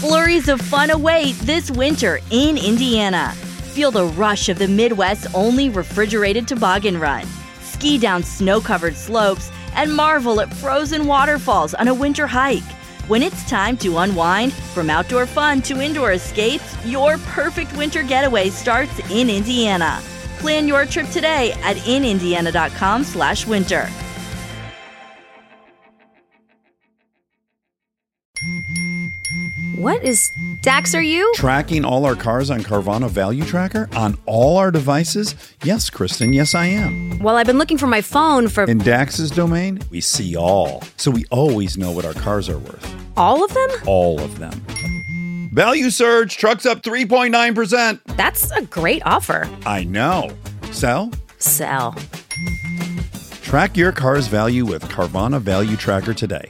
Flurries of fun await this winter in Indiana. Feel the rush of the Midwest's only refrigerated toboggan run. Ski down snow-covered slopes and marvel at frozen waterfalls on a winter hike. When it's time to unwind, from outdoor fun to indoor escapes, your perfect winter getaway starts in Indiana. Plan your trip today at inindiana.com/winter. What is Dax, are you? Tracking all our cars on Carvana Value Tracker on all our devices? Yes, Kristen, yes I am. Well, I've been looking for my phone for... In Dax's domain, we see all. So we always know what our cars are worth. All of them? All of them. Value surge, trucks up 3.9%. That's a great offer. I know. Sell? Sell. Track your car's value with Carvana Value Tracker today.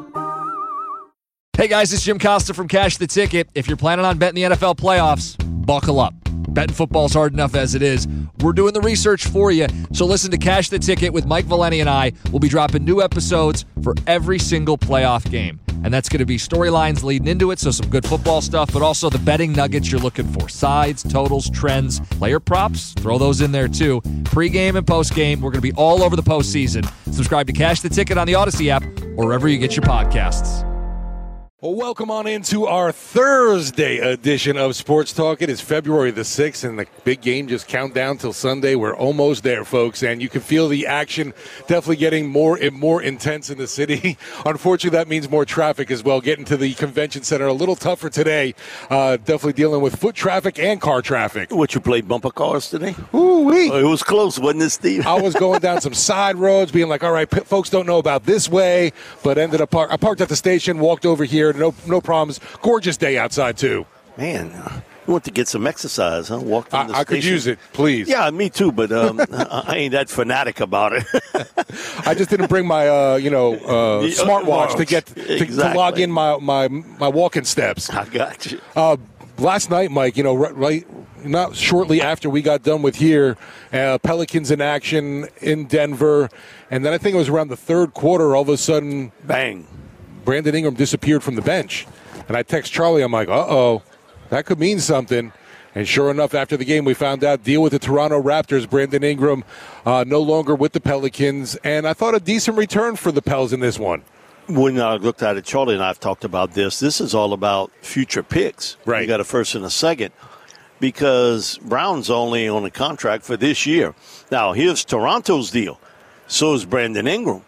Hey guys, it's Jim Costa from Cash the Ticket. If you're planning on betting the NFL playoffs, buckle up. Betting football's hard enough as it is. We're doing the research for you. So listen to Cash the Ticket with Mike Valeni and I. We'll be dropping new episodes for every single playoff game. And that's going to be storylines leading into it, so some good football stuff, but also the betting nuggets you're looking for. Sides, totals, trends, player props, throw those in there too. Pre-game and post-game, we're going to be all over the postseason. Subscribe to Cash the Ticket on the Odyssey app or wherever you get your podcasts. Well, welcome on into our Thursday edition of Sports Talk. It is February the 6th, and the big game just count down till Sunday. We're almost there, folks, and you can feel the action definitely getting more and more intense in the city. Unfortunately, that means more traffic as well. Getting to the convention center a little tougher today. Definitely dealing with foot traffic and car traffic. What, you played bumper cars today? Ooh-wee. Oh, it was close, wasn't it, Steve? I was going down some side roads, being like, all right, folks don't know about this way, but ended up I parked at the station, walked over here. No problems. Gorgeous day outside, too. Man, you want to get some exercise, huh? Walk from the I station. could use it, please. Yeah, me too, but I ain't that fanatic about it. I just didn't bring my, smartwatch to get to log in my walking steps. I got you. Last night, Mike, right not shortly after we got done with here, Pelicans in action in Denver, and then I think it was around the third quarter, all of a sudden, bang. Brandon Ingram disappeared from the bench. And I text Charlie, I'm like, uh-oh, that could mean something. And sure enough, after the game, we found out, deal with the Toronto Raptors. Brandon Ingram no longer with the Pelicans. And I thought a decent return for the Pels in this one. When I looked at it, Charlie and I have talked about this. This is all about future picks. Right. You got a first and a second because Brown's only on a contract for this year. Now, here's Toronto's deal. So is Brandon Ingram.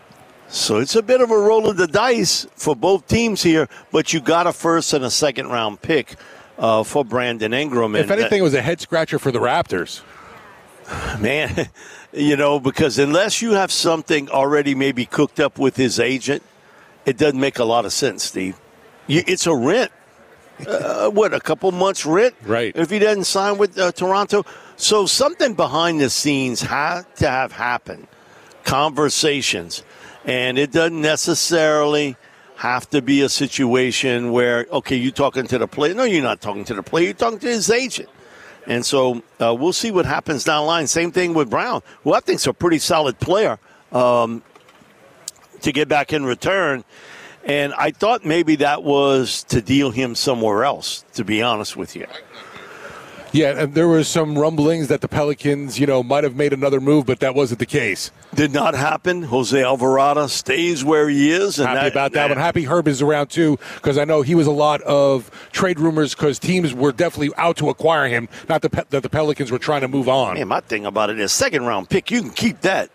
So it's a bit of a roll of the dice for both teams here, but you got a first and a second round pick for Brandon Ingram. If anything, it was a head scratcher for the Raptors. Man, because unless you have something already maybe cooked up with his agent, it doesn't make a lot of sense, Steve. It's a rent. A couple months rent? Right. If he doesn't sign with Toronto. So something behind the scenes had to have happened. Conversations. And it doesn't necessarily have to be a situation where, okay, you're talking to the player. No, you're not talking to the player. You're talking to his agent. And so we'll see what happens down the line. Same thing with Brown, who I think is a pretty solid player to get back in return. And I thought maybe that was to deal him somewhere else, to be honest with you. Yeah, and there were some rumblings that the Pelicans, might have made another move, but that wasn't the case. Did not happen. Jose Alvarado stays where he is. And happy about that one. Happy Herb is around, too, because I know he was a lot of trade rumors because teams were definitely out to acquire him, not that the Pelicans were trying to move on. Man, my thing about it is second-round pick, you can keep that.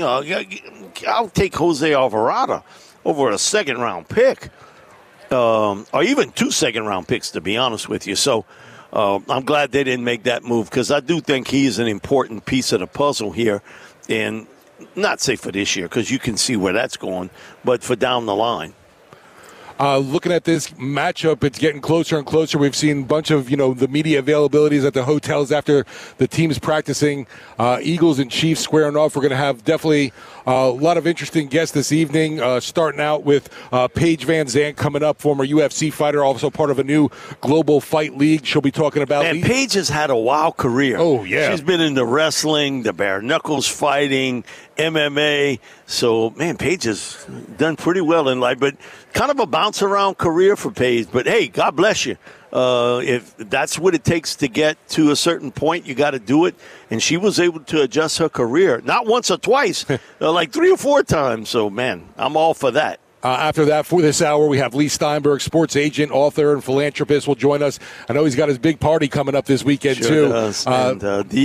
I'll take Jose Alvarado over a second-round pick, or even 2 second-round picks, to be honest with you. So I'm glad they didn't make that move because I do think he's an important piece of the puzzle here, and not say for this year because you can see where that's going, but for down the line. Looking at this matchup, it's getting closer and closer. We've seen a bunch of, the media availabilities at the hotels after the teams practicing. Eagles and Chiefs squaring off. We're going to have definitely A lot of interesting guests this evening, starting out with Paige Van Zandt coming up, former UFC fighter, also part of a new global fight league. She'll be talking about... Man, Paige has had a wild career. Oh, yeah. She's been in the wrestling, the bare knuckles fighting, MMA. So, man, Paige has done pretty well in life, but kind of a bounce-around career for Paige. But, hey, God bless you. If that's what it takes to get to a certain point, you got to do it. And she was able to adjust her career, not once or twice, like 3 or 4 times. So, man, I'm all for that. After that, for this hour, we have Lee Steinberg, sports agent, author, and philanthropist, will join us. I know he's got his big party coming up this weekend, Sure too. Does. And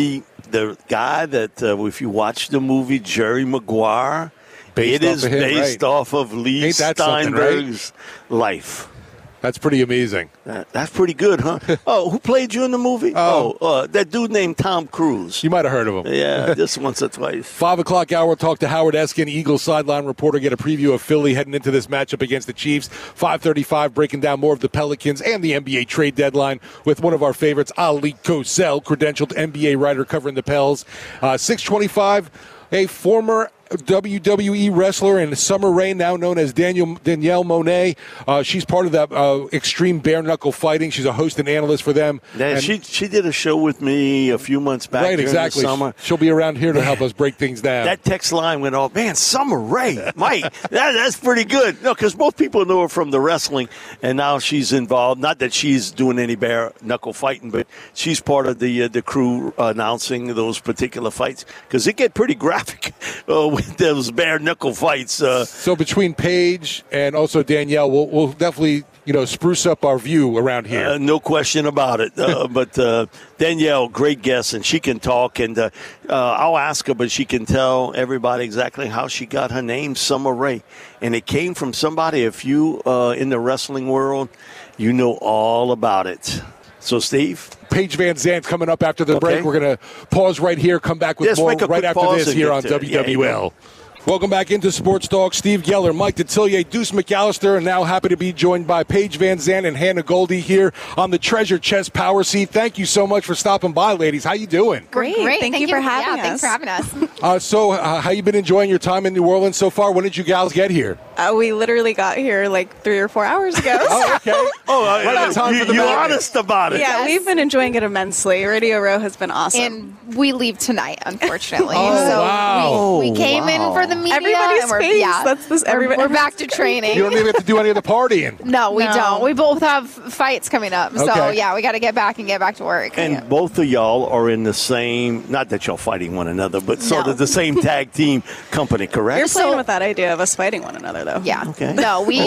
the guy that, if you watch the movie, Jerry Maguire, it is based off of Lee Steinberg's life. That's pretty amazing. That's pretty good, huh? Oh, who played you in the movie? That dude named Tom Cruise. You might have heard of him. Yeah, just once or twice. 5 o'clock hour, we'll talk to Howard Eskin, Eagles sideline reporter, get a preview of Philly heading into this matchup against the Chiefs. 5:35, breaking down more of the Pelicans and the NBA trade deadline with one of our favorites, Ali Kosel, credentialed NBA writer covering the Pels. 6:25, a former WWE wrestler and Summer Rae, now known as Danielle Monet. She's part of that extreme bare knuckle fighting. She's a host and analyst for them. Yeah, she did a show with me a few months back. Right, exactly. The summer. She'll be around here to help us break things down. That text line went off. Man, Summer Rae, Mike, that's pretty good. No, because most people know her from the wrestling, and now she's involved. Not that she's doing any bare knuckle fighting, but she's part of the crew announcing those particular fights because it get pretty graphic. With those bare knuckle fights. So between Paige and also Danielle, we'll definitely spruce up our view around here. No question about it. But Danielle, great guest, and she can talk. And I'll ask her, but she can tell everybody exactly how she got her name, Summer Rae. And it came from somebody, if you in the wrestling world, you know all about it. So, Steve? Paige Van Zandt coming up after the break. We're going to pause right here, come back with more right after this here on WWL. Welcome back into Sports Talk. Steve Geller, Mike Detillier, Deuce McAllister, and now happy to be joined by Paige Van Zandt and Hannah Goldie here on the Treasure Chest Power Seat. Thank you so much for stopping by, ladies. How you doing? Great. Thank you for having us. Thanks for having us. So how you been enjoying your time in New Orleans so far? When did you gals get here? We literally got here like 3 or 4 hours ago. Oh, okay. Right on time for the you're match. honest about it. Yeah, we've been enjoying it immensely. Radio Row has been awesome. And we leave tonight, unfortunately. Wow. We came in for the media. Everybody's and we're, face. That's this. We're back to training. You don't even have to do any of the partying. No, we don't. We both have fights coming up. So, Okay. yeah, we got to get back to work. And both of y'all are in the same, not that y'all fighting one another, but sort of the same tag team company, correct? You're playing with that idea of us fighting one another, though. Yeah. Okay. No, we...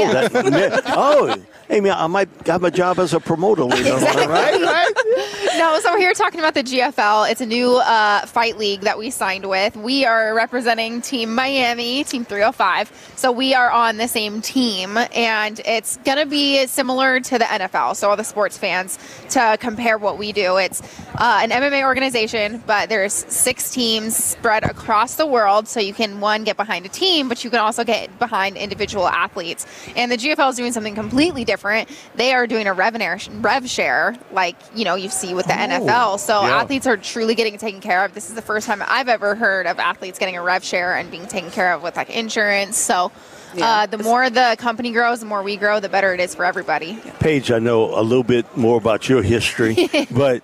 Hey, man, I might have a job as a promoter later on, right? No, so we're here talking about the GFL. It's a new fight league that we signed with. We are representing Team Miami, Team 305. So we are on the same team, and it's going to be similar to the NFL. So all the sports fans, to compare what we do, it's an MMA organization, but there's 6 teams spread across the world. So you can, one, get behind a team, but you can also get behind individual athletes. And the GFL is doing something completely different. They are doing a rev share, like, you see with the NFL. So athletes are truly getting taken care of. This is the first time I've ever heard of athletes getting a rev share and being taken care of with like insurance. So the more the company grows, the more we grow, the better it is for everybody. Paige, I know a little bit more about your history, but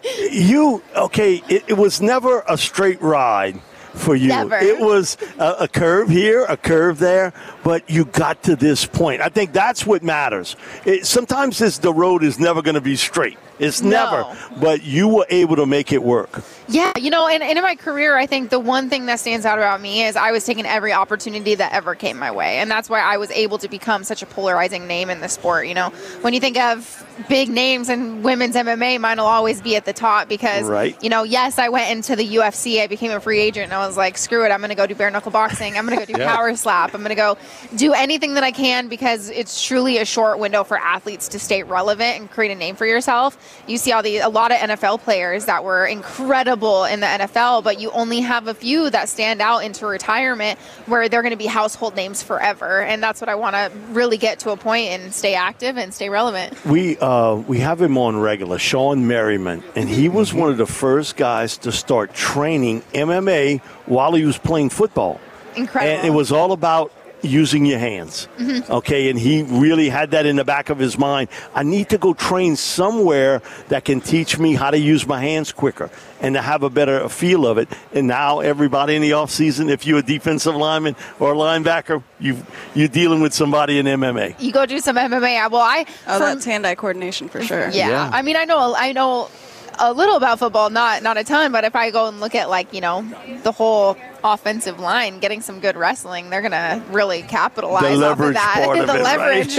it was never a straight ride for you. Never. It was a curve here, a curve there, but you got to this point. I think that's what matters. Sometimes the road is never going to be straight. It's never. But you were able to make it work. Yeah, and in my career, I think the one thing that stands out about me is I was taking every opportunity that ever came my way. And that's why I was able to become such a polarizing name in the sport. When you think of big names in women's MMA, mine will always be at the top because, yes, I went into the UFC. I became a free agent, and I was like, screw it, I'm going to go do bare knuckle boxing. I'm going to go do power slap. I'm going to go do anything that I can because it's truly a short window for athletes to stay relevant and create a name for yourself. You see a lot of NFL players that were incredible in the NFL, but you only have a few that stand out into retirement where they're going to be household names forever. And that's what I want to really get to a point and stay active and stay relevant. We have him on regular, Sean Merriman, and he was one of the first guys to start training MMA while he was playing football. Incredible. And it was all about using your hands. Okay, and he really had that in the back of his mind. I need to go train somewhere that can teach me how to use my hands quicker and to have a better feel of it. And now everybody in the offseason, if you're a defensive lineman or a linebacker, you're dealing with somebody in MMA. You go do some MMA. That's hand-eye coordination for sure. Yeah. I mean, I know a little about football, not a ton, but if I go and look at the whole offensive line, getting some good wrestling, they're going to really capitalize the leverage off of that. Part of the it, leverage, right?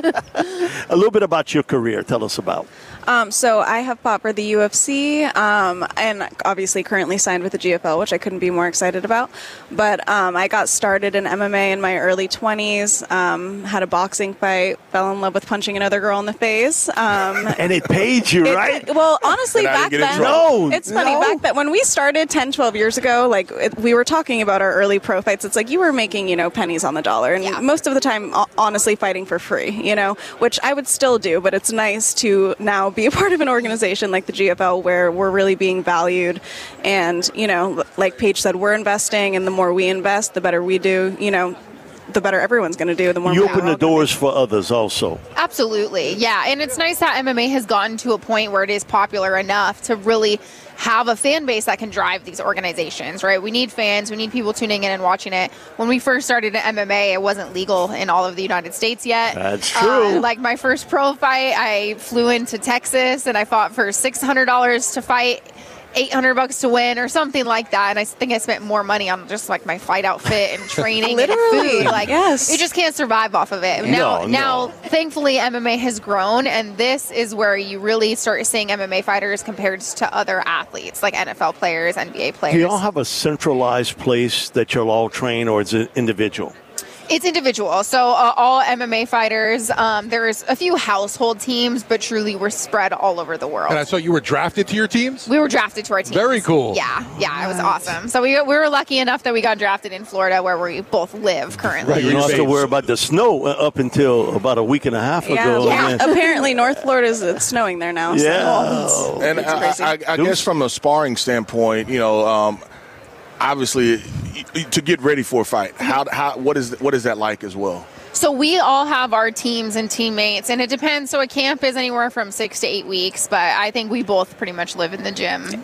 yeah. A little bit about your career. Tell us about. So I have fought for the UFC, and obviously currently signed with the GFL, which I couldn't be more excited about. But I got started in MMA in my early 20s, had a boxing fight, fell in love with punching another girl in the face. And it paid you, right? Well, honestly, back then, it's funny. Back then, when we started 10, 12 years ago, we were talking about our early pro fights. It's like you were making, pennies on the dollar. And most of the time, honestly, fighting for free, which I would still do. But it's nice to now be a part of an organization like the GFL where we're really being valued. And, like Paige said, we're investing. And the more we invest, the better we do, the better everyone's going to do. The more you open the doors for others also. Absolutely. Yeah. And it's nice that MMA has gotten to a point where it is popular enough to really have a fan base that can drive these organizations, right? We need fans. We need people tuning in and watching it. When we first started in MMA, it wasn't legal in all of the United States yet. That's true. Like my first pro fight, I flew into Texas and I fought for $600 to fight, $800 to win or something like that. And I think I spent more money on just like my fight outfit and training and food. Like, you just can't survive off of it. Now, thankfully, MMA has grown, and this is where you really start seeing MMA fighters compared to other athletes, like NFL players, NBA players. Do you all have a centralized place that you'll all train, or is it individual? It's individual. So all MMA fighters, there's a few household teams, but truly we're spread all over the world. And I saw you were drafted to your teams? We were drafted to our teams. Very cool. Yeah, it was awesome. So we were lucky enough that we got drafted in Florida, where we both live currently. Right, you don't have to worry about the snow up until about a week and a half ago. Yeah. Apparently North Florida's it's snowing there now. Yeah. So and I guess from a sparring standpoint, obviously, to get ready for a fight, what is that like as well? So we all have our teams and teammates, and it depends. So a camp is anywhere from 6 to 8 weeks, but I think we both pretty much live in the gym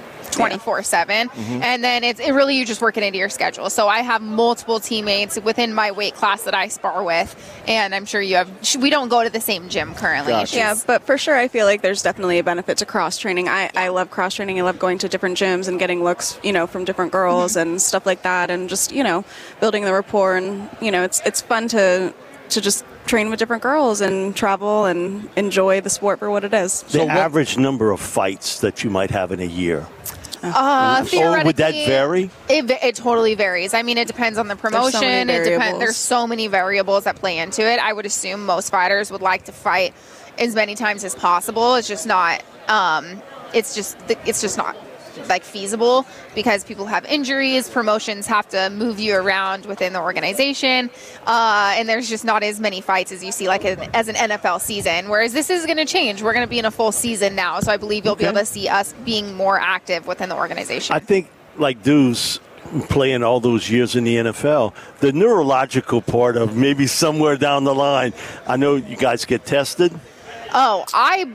24/7, and then it really, you just work it into your schedule. So I have multiple teammates within my weight class that I spar with, and I'm sure you have. We don't go to the same gym currently. Gotcha. Yeah, but for sure, I feel like there's definitely a benefit to cross training. I love cross training. I love going to different gyms and getting looks, from different girls and stuff like that, and just building the rapport. And it's fun to just train with different girls and travel and enjoy the sport for what it is. The average number of fights that you might have in a year. Theoretically, would that vary? It totally varies. I mean, it depends on the promotion. There's so many variables that play into it. I would assume most fighters would like to fight as many times as possible. It's just not. It's just not like feasible because people have injuries. Promotions have to move you around within the organization, and there's just not as many fights as you see as an NFL season. Whereas this is going to change. We're going to be in a full season now, so I believe you'll be able to see us being more active within the organization. I think like Deuce playing all those years in the NFL, the neurological part of maybe somewhere down the line. I know you guys get tested. Oh,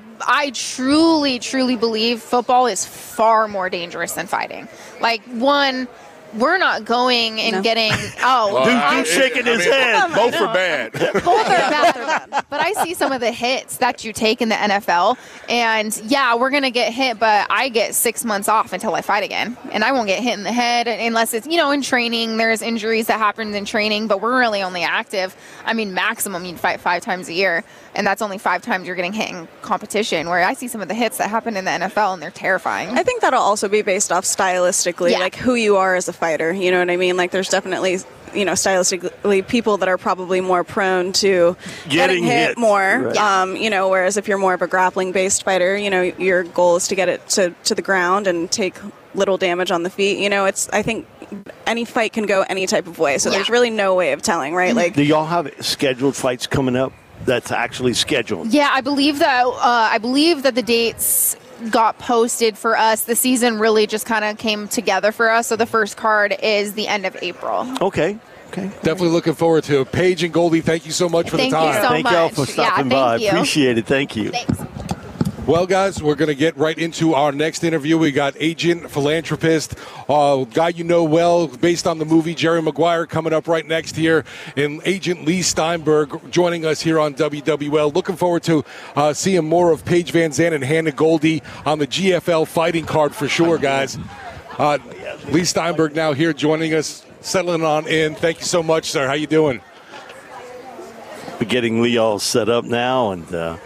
I truly, truly believe football is far more dangerous than fighting. Like, one, we're not going and getting. Dude's shaking his head. Both are bad. Both are bad. But I see some of the hits that you take in the NFL, and we're gonna get hit, but I get 6 months off until I fight again, and I won't get hit in the head unless it's in training. There's injuries that happen in training, but we're really only active. I mean, maximum you'd fight 5 times a year, and that's only 5 times you're getting hit in competition. Where I see some of the hits that happen in the NFL, and they're terrifying. I think that'll also be based off stylistically, like who you are as a fighter. You know what I mean? Like, there's definitely, stylistically people that are probably more prone to getting hit more. Right. Whereas if you're more of a grappling-based fighter, your goal is to get it to the ground and take little damage on the feet. I think any fight can go any type of way. So there's really no way of telling, right? Like, do y'all have scheduled fights coming up that's actually scheduled? Yeah, I believe that the dates got posted for us, the season really just kind of came together for us. So the first card is the end of April. Okay. Definitely looking forward to it. Paige and Goldie, thank you so much for the time. Thank y'all for stopping by. You. Appreciate it. Thank you. Thanks. Well, guys, we're going to get right into our next interview. We got agent, philanthropist, guy you know well, based on the movie Jerry Maguire, coming up right next here, and agent Lee Steinberg joining us here on WWL. Looking forward to seeing more of Paige Van Zandt and Hannah Goldie on the GFL fighting card for sure, guys. Lee Steinberg now here joining us, settling on in. Thank you so much, sir. How you doing? We're getting Lee all set up now, and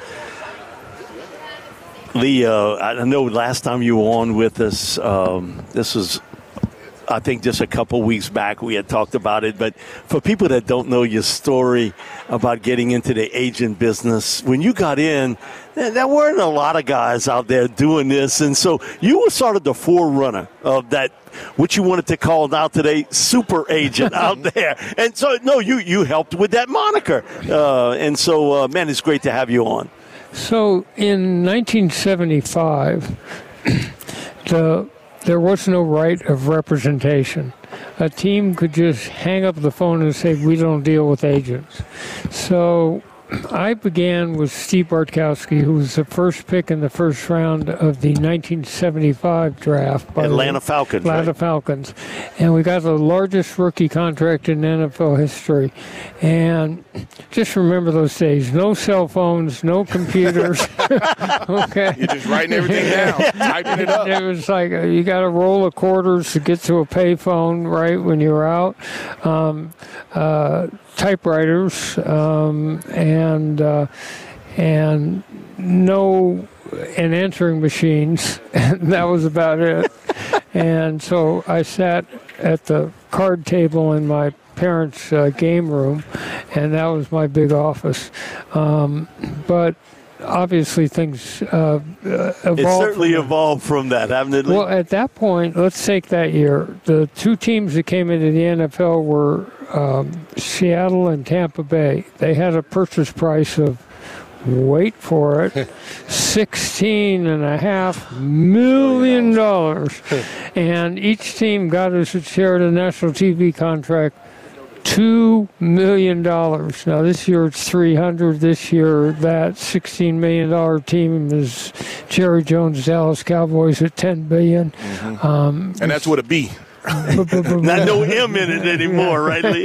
Lee, I know last time you were on with us, this was, I think, just a couple weeks back we had talked about it. But for people that don't know your story about getting into the agent business, when you got in, there weren't a lot of guys out there doing this. And so you were sort of the forerunner of that, what you wanted to call now today, super agent out there. And so, no, you helped with that moniker. And so, man, it's great to have you on. So in 1975, there was no right of representation. A team could just hang up the phone and say, we don't deal with agents. So I began with Steve Bartkowski, who was the first pick in the first round of the 1975 draft by Atlanta Falcons. Atlanta Falcons. And we got the largest rookie contract in NFL history. And just remember those days. No cell phones, no computers. Okay. You're just writing everything down, typing it up. It was like you got a roll of quarters to get to a payphone, right, when you were out. Typewriters and answering machines. That was about it. And so I sat at the card table in my parents' game room, and that was my big office. But obviously things evolved. It certainly evolved from that, haven't it? Well, at that point, let's take that year. The two teams that came into the NFL were Seattle and Tampa Bay. They had a purchase price of, wait for it, $16.5 million. And each team got as its share of the national TV contract, $2 million. Now, this year it's $300. This year, that $16 million team is Jerry Jones' Dallas Cowboys at $10 billion. Mm-hmm. And that's what it be. Not no M in it anymore, right, Lee?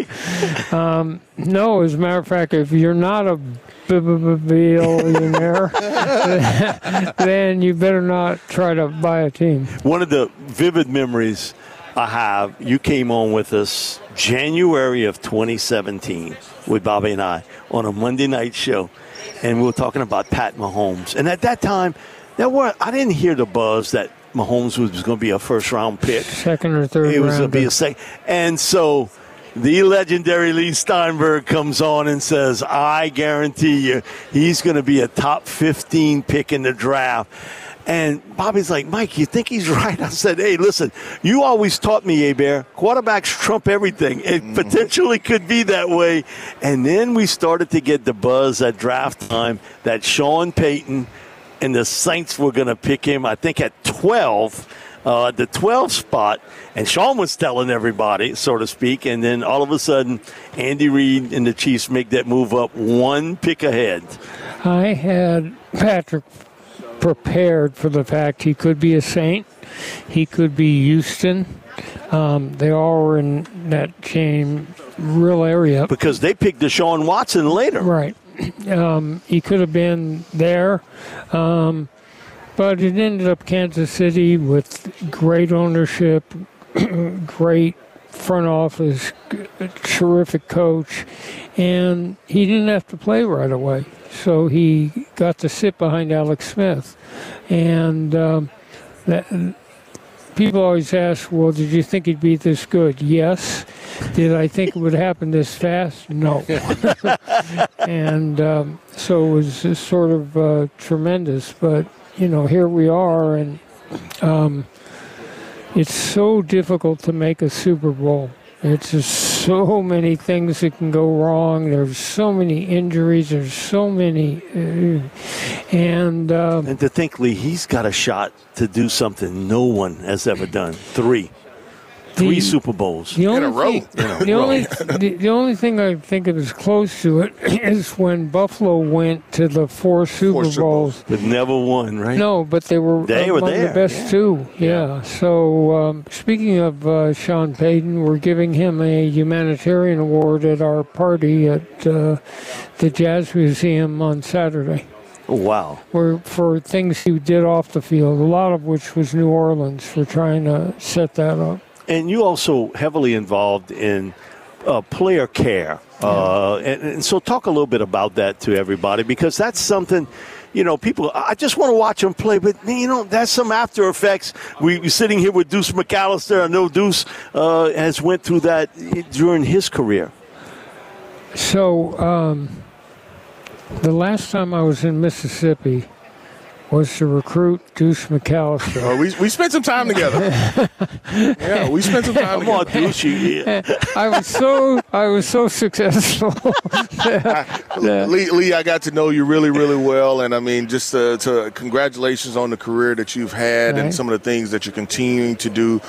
No, as a matter of fact, if you're not a billionaire, then you better not try to buy a team. One of the vivid memories I have, you came on with us January of 2017 with Bobby and I on a Monday night show, and we were talking about Pat Mahomes. And at that time, I didn't hear the buzz that Mahomes was going to be a first-round pick. Second or third round. It was going to be a second. And so the legendary Lee Steinberg comes on and says, I guarantee you he's going to be a top 15 pick in the draft. And Bobby's like, Mike, you think he's right? I said, hey, listen, you always taught me, Bear, quarterbacks trump everything. It potentially could be that way. And then we started to get the buzz at draft time that Sean Payton and the Saints were going to pick him, I think, at 12, the 12 spot. And Sean was telling everybody, so to speak. And then all of a sudden, Andy Reid and the Chiefs make that move up one pick ahead. I had Patrick prepared for the fact he could be a Saint. He could be Houston. They all were in that same real area. Because they picked Deshaun Watson later. Right. He could have been there. But it ended up Kansas City with great ownership, great front office, terrific coach, and he didn't have to play right away. So he got to sit behind Alex Smith. And people always ask, well, did you think he'd be this good? Yes. Did I think it would happen this fast? No. And so it was just sort of tremendous. But, you know, here we are, and it's so difficult to make a Super Bowl. It's just so many things that can go wrong. There's so many injuries. There's so many. And to think, Lee, he's got a shot to do something no one has ever done. Three Super Bowls in a row. The only thing I think that is close to it is when Buffalo went to the four Super Bowls. But never won, right? No, but they were among the best two. Yeah. So speaking of Sean Payton, we're giving him a humanitarian award at our party at the Jazz Museum on Saturday. Oh, wow. For things he did off the field, a lot of which was New Orleans, for trying to set that up. And you also heavily involved in player care. And so talk a little bit about that to everybody, because that's something, people, I just want to watch them play, but, that's some after effects. We're sitting here with Deuce McAllister. I know Deuce has went through that during his career. So the last time I was in Mississippi was to recruit Deuce McAllister. Oh, we spent some time together. Yeah, we spent some time together. Come on, Deuce. I was so successful. Lee, I got to know you really, really well, and I mean, just to congratulations on the career that you've had and some of the things that you're continuing to do.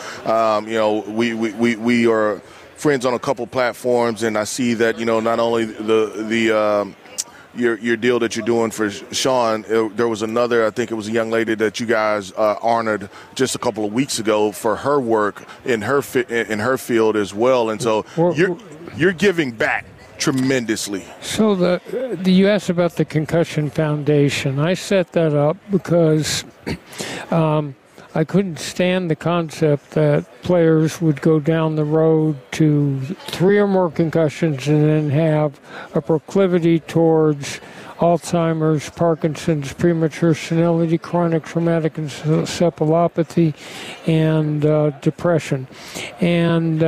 We are friends on a couple platforms, and I see that not only the your deal that you're doing for Sean, there was another, I think it was a young lady that you guys honored just a couple of weeks ago for her work in her field as well, and so you're giving back tremendously. So you asked about the Concussion Foundation. I set that up because I couldn't stand the concept that players would go down the road to 3 or more concussions and then have a proclivity towards Alzheimer's, Parkinson's, premature senility, chronic traumatic encephalopathy, and depression. And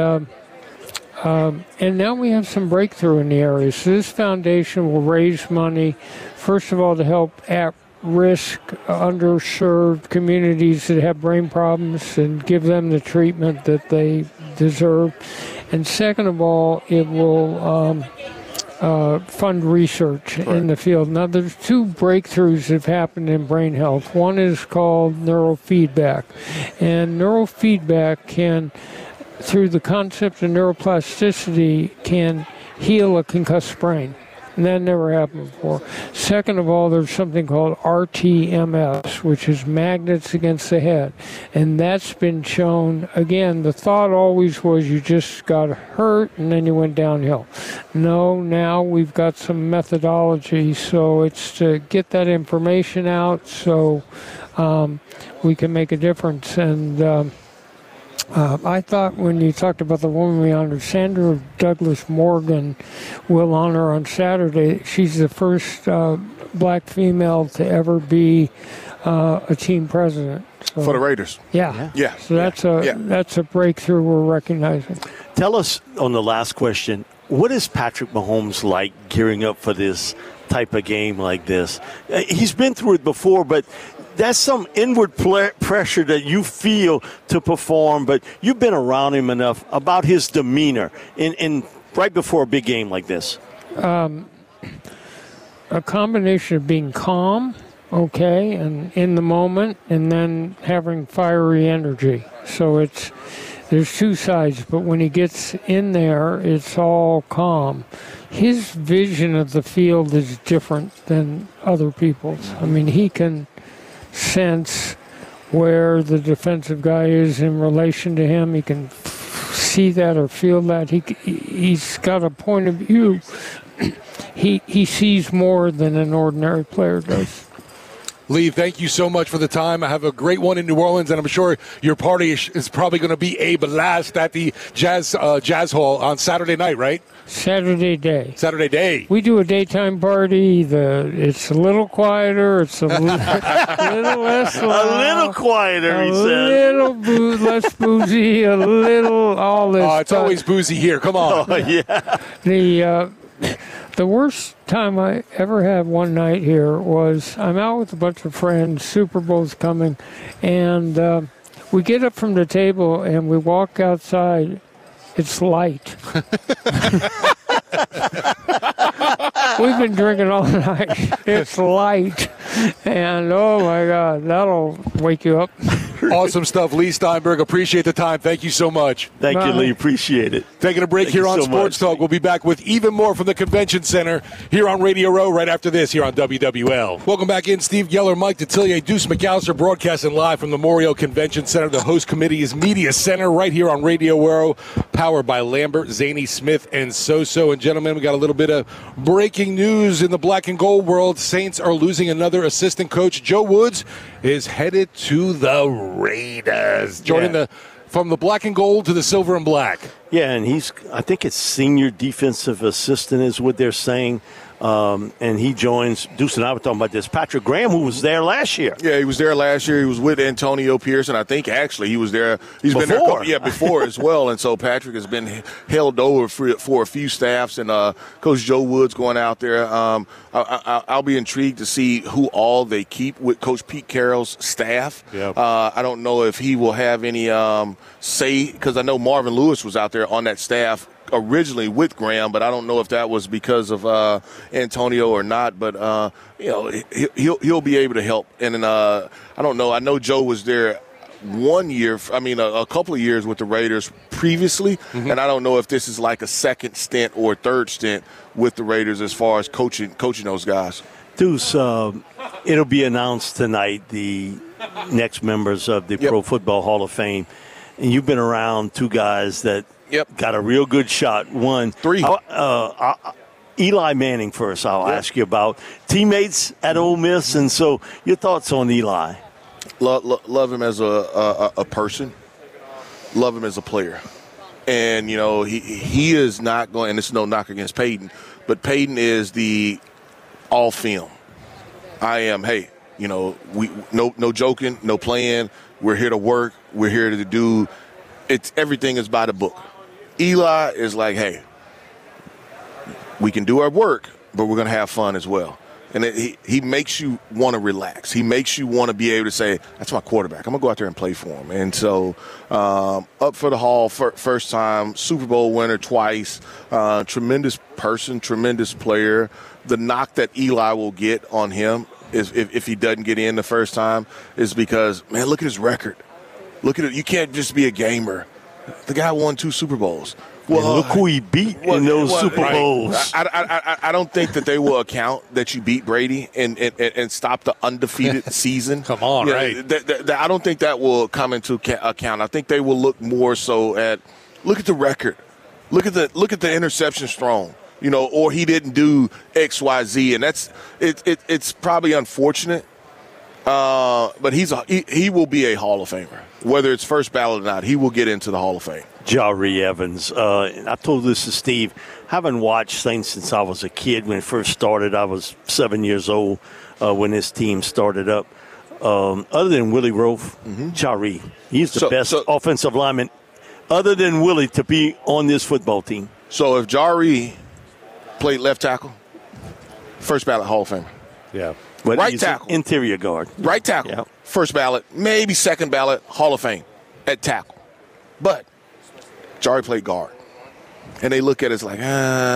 now we have some breakthrough in the area. So this foundation will raise money, first of all, to help at-risk, underserved communities that have brain problems and give them the treatment that they deserve. And second of all, it will fund research in the field. Now, there's 2 breakthroughs that have happened in brain health. One is called neurofeedback. And neurofeedback can, through the concept of neuroplasticity, can heal a concussed brain. And that never happened before. Second of all, there's something called RTMS, which is magnets against the head. And that's been shown, again, the thought always was you just got hurt and then you went downhill. No, now we've got some methodology, so it's to get that information out so we can make a difference. And I thought when you talked about the woman we honored, Sandra Douglas Morgan, will honor on Saturday. She's the first black female to ever be a team president. So, for the Raiders. Yeah. So that's a breakthrough we're recognizing. Tell us on the last question, what is Patrick Mahomes like gearing up for this type of game like this? He's been through it before, but that's some inward pressure that you feel to perform, but you've been around him enough about his demeanor in right before a big game like this. A combination of being calm, and in the moment, and then having fiery energy. So there's 2 sides, but when he gets in there, it's all calm. His vision of the field is different than other people's. I mean, he can sense where the defensive guy is in relation to him. He can see that or feel that. He's got a point of view. He sees more than an ordinary player does. Lee, thank you so much for the time. I have a great one in New Orleans, and I'm sure your party is probably going to be a blast at the Jazz Hall on Saturday night, right? Saturday day. We do a daytime party. It's a little quieter. It's a little less loud. A little quieter, he said. A little less boozy. A little all this. Oh, it's always boozy here. Come on. Oh, yeah. The worst time I ever had one night here was I'm out with a bunch of friends, Super Bowl's coming, and we get up from the table and we walk outside. It's light. We've been drinking all night. It's light. And, oh, my God, that'll wake you up. Awesome stuff. Lee Steinberg, appreciate the time. Thank you so much. Thank you, Lee. Appreciate it. Taking a break here on Sports Talk. We'll be back with even more from the Convention Center here on Radio Row right after this here on WWL. Welcome back in. Steve Geller, Mike Detillier, Deuce McAllister broadcasting live from the Memorial Convention Center. The host committee is Media Center right here on Radio Row, powered by Lambert, Zaney, Smith, and Soso. And gentlemen, we got a little bit of breaking news in the black and gold world. Saints are losing another assistant coach. Joe Woods is headed to the Raiders, joining from the black and gold to the silver and black. Yeah, and I think it's senior defensive assistant is what they're saying. And he joins, Deuce and I were talking about this, Patrick Graham, who was there last year. Yeah, he was there last year. He was with Antonio Pearson. I think actually he was there. He's been there before as well. And so Patrick has been held over for a few staffs. And Coach Joe Woods going out there. I'll be intrigued to see who all they keep with Coach Pete Carroll's staff. Yep. I don't know if he will have any say, because I know Marvin Lewis was out there on that staff originally with Graham, but I don't know if that was because of Antonio or not. But he'll be able to help. And I don't know. I know Joe was there a couple of years with the Raiders previously, and I don't know if this is like a second stint or third stint with the Raiders as far as coaching those guys. Deuce, it'll be announced tonight, the next members of the Pro Football Hall of Fame. And you've been around two guys that got a real good shot. Three. Eli Manning first, I'll ask you about. Teammates at Ole Miss, and so your thoughts on Eli? Love him as a person. Love him as a player. And, he is not going – and this is no knock against Peyton, but Peyton is the all-film. I am, no joking, no playing. We're here to work. We're here to do – everything is by the book. Eli is like, hey, we can do our work, but we're going to have fun as well. And he makes you want to relax. He makes you want to be able to say, that's my quarterback. I'm going to go out there and play for him. And so up for the Hall first time, Super Bowl winner twice, tremendous person, tremendous player. The knock that Eli will get on him is if he doesn't get in the first time is because, man, look at his record. Look at it. You can't just be a gamer. The guy won 2 Super Bowls. Well, look who he beat in those Super Bowls. I don't think that they will account that you beat Brady and stop the undefeated season. Come on, right? I don't think that will come into account. I think they will look more so at look at the record, look at the interceptions thrown, or he didn't do X, Y, Z, and that's it's probably unfortunate. But he will be a Hall of Famer. Whether it's first ballot or not, he will get into the Hall of Fame. Jari Evans. I told this to Steve. Having watched Saints since I was a kid. When it first started, I was 7 years old when this team started up. Other than Willie Roaf, Jari, he's the best offensive lineman, other than Willie, to be on this football team. So if Jari played left tackle, first ballot Hall of Famer. Yeah. But right tackle. Interior guard. Right tackle. First ballot, maybe second ballot, Hall of Fame at tackle. But Jari played guard. And they look at it as like,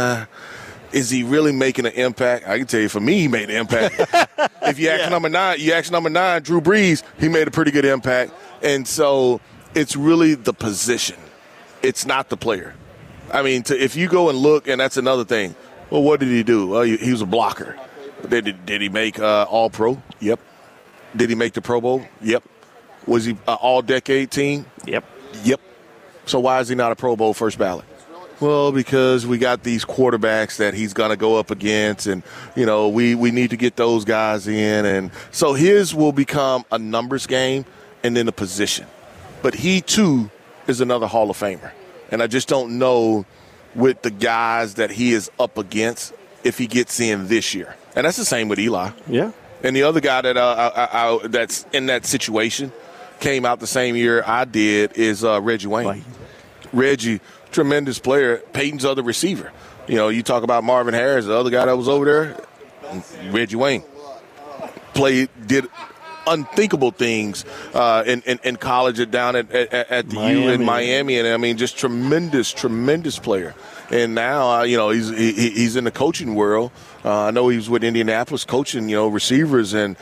is he really making an impact? I can tell you, for me, he made an impact. If you ask number 9, Drew Brees, he made a pretty good impact. And so it's really the position. It's not the player. I mean, if you go and look, and that's another thing. Well, what did he do? Well, he was a blocker. Did he make All-Pro? Yep. Did he make the Pro Bowl? Yep. Was he an All-Decade team? Yep. So why is he not a Pro Bowl first ballot? Well, because we got these quarterbacks that he's going to go up against, and, we need to get those guys in. And so his will become a numbers game and then a position. But he, too, is another Hall of Famer. And I just don't know with the guys that he is up against if he gets in this year. And that's the same with Eli. Yeah. And the other guy that that's in that situation came out the same year I did is Reggie Wayne. Right. Reggie, tremendous player, Peyton's other receiver. You talk about Marvin Harris, the other guy that was over there, Reggie Wayne. Did unthinkable things in college down at the U in Miami. And, I mean, just tremendous player. And now, he's in the coaching world. I know he was with Indianapolis coaching, receivers, and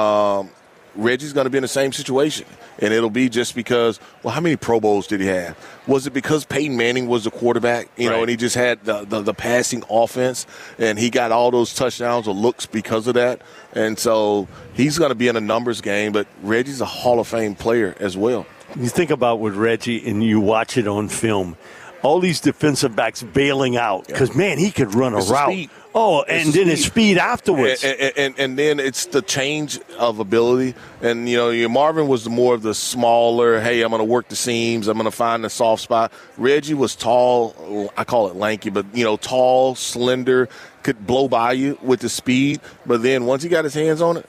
Reggie's going to be in the same situation. And it'll be just because, how many Pro Bowls did he have? Was it because Peyton Manning was the quarterback, and he just had the passing offense, and he got all those touchdowns or looks because of that? And so he's going to be in a numbers game, but Reggie's a Hall of Fame player as well. You think about with Reggie and you watch it on film, all these defensive backs bailing out because, man, he could run a route. And then his speed afterwards. And then it's the change of ability. And, Marvin was more of the smaller, hey, I'm going to work the seams, I'm going to find the soft spot. Reggie was tall, I call it lanky, but, tall, slender, could blow by you with the speed. But then once he got his hands on it,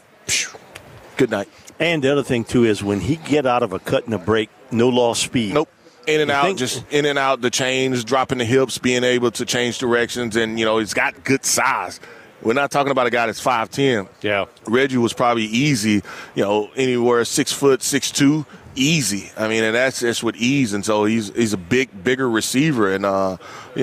good night. And the other thing, too, is when he get out of a cut and a break, no lost speed. Nope. In and out, just in and out, the change, dropping the hips, being able to change directions, and, he's got good size. We're not talking about a guy that's 5'10". Yeah. Reggie was probably easy, anywhere 6 foot, 6'2", easy. I mean, and that's just with ease, and so he's a bigger receiver, and, all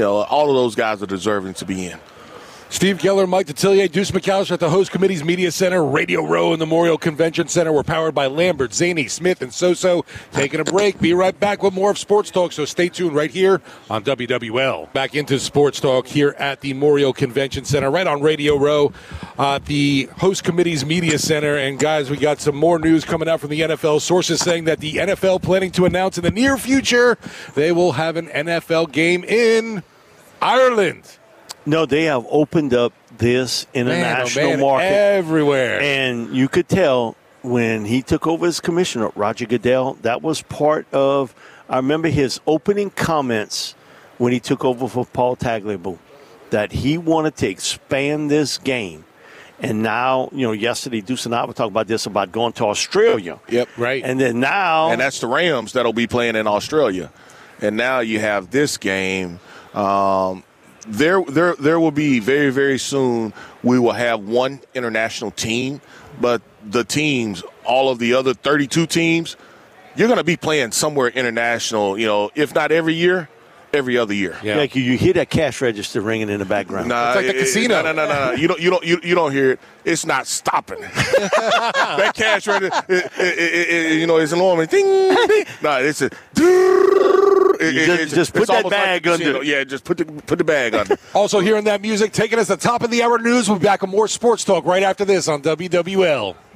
of those guys are deserving to be in. Steve Geller, Mike Detillier, Deuce McAllister at the Host Committee's Media Center, Radio Row and the Memorial Convention Center. We're powered by Lambert, Zaney, Smith, and Soso. Taking a break. Be right back with more of Sports Talk, so stay tuned right here on WWL. Back into Sports Talk here at the Memorial Convention Center, right on Radio Row at the Host Committee's Media Center. And, guys, we got some more news coming out from the NFL. Sources saying that the NFL planning to announce in the near future they will have an NFL game in Ireland. No, they have opened up this international market everywhere. And you could tell when he took over as commissioner, Roger Goodell, that was part of, I remember his opening comments when he took over for Paul Tagliabue, that he wanted to expand this game. And now, yesterday, Deuce and I were talking about this, about going to Australia. Yep, right. And then now. And that's the Rams that'll be playing in Australia. And now you have this game. There will be very, very soon, we will have one international team, but the teams, all of the other 32 teams, you're going to be playing somewhere international, if not every year, every other year. Yeah. Like you hear that cash register ringing in the background. Nah, it's like the casino. No. You don't hear it. It's not stopping. That cash register, it's alarming. Ding, ding. No, it's a. Just put that bag under. Yeah, just put the bag under. Also hearing that music, taking us to the top of the hour news. We'll be back with more Sports Talk right after this on WWL.